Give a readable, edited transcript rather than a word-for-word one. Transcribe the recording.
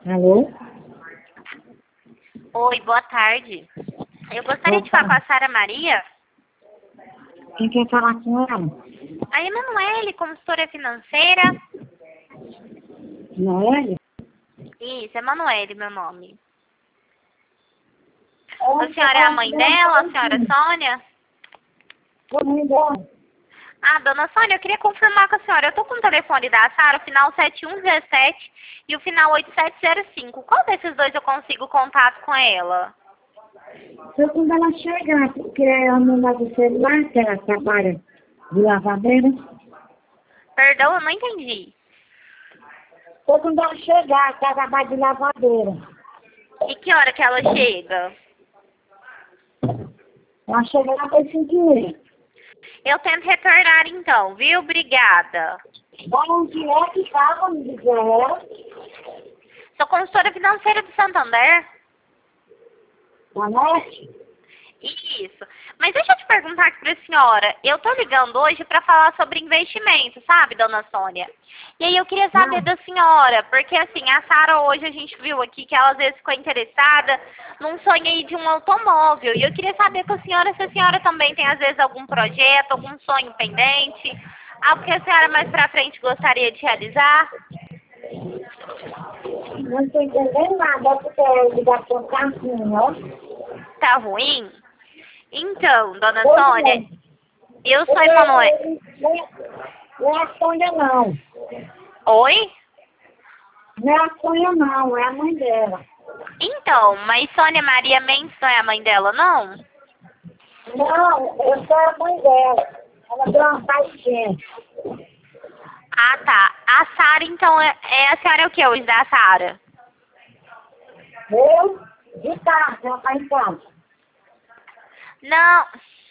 Alô? Oi, boa tarde. Eu gostaria de falar com a Sara Maria. Quem quer falar com ela? A Emanuele, consultora financeira. Noelle? Isso, Emanuele, meu nome. Oi, A senhora é a mãe dela, a senhora Sônia? Sou mãe dela. Ah, dona Sônia, eu queria confirmar com a senhora. Eu tô com o telefone da Sara, o final 7117 e o final 8705. Qual desses dois eu consigo contato com ela? Só quando ela chegar, porque ela não dá do celular, que ela trabalha de lavadeira. Perdão, eu não entendi. Só quando ela chegar, que ela trabalha de lavadeira. E que hora que ela chega? Ela chega lá para 5h30. Eu tento retornar então, viu? Obrigada. Da onde é que estava, me dizer ela? Sou consultora financeira do Santander. Da Norte? Isso. Mas deixa eu te perguntar aqui pra senhora. Eu tô ligando hoje pra falar sobre investimento, sabe, dona Sônia? E aí eu queria saber da senhora, porque assim, a Sara hoje a gente viu aqui que ela às vezes ficou interessada num sonho aí de um automóvel. E eu queria saber com a senhora se a senhora também tem às vezes algum projeto, algum sonho pendente, algo que a senhora mais pra frente gostaria de realizar. Não estou entendendo nada, porque a ligação tá assim, ó. Tá ruim? Então, dona Pois Sônia, não. eu sou Porque Emanuele. não é a Sônia, não. Oi? Não é a Sônia, não. É a mãe dela. Então, mas Sônia Maria Mendes não é a mãe dela, não? Não, eu sou a mãe dela. Ela deu uma baixinha. Ah, tá. A Sara, então, a senhora é o que hoje da Sara? Eu, de tarde, ela tá em casa. Não.